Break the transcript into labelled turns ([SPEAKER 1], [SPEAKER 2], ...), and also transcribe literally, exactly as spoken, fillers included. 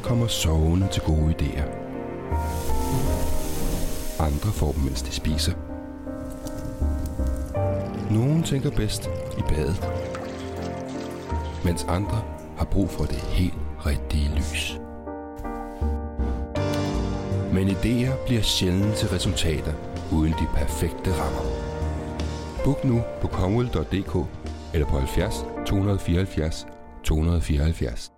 [SPEAKER 1] kommer sovende til gode idéer. Andre får dem, mens de spiser. Nogle tænker bedst i badet, mens andre har brug for det helt rigtige lys. Men idéer bliver sjældent til resultater uden de perfekte rammer. Book nu på kongl punktum d k eller på halvfjerds to fireoghalvfjerds to fireoghalvfjerds.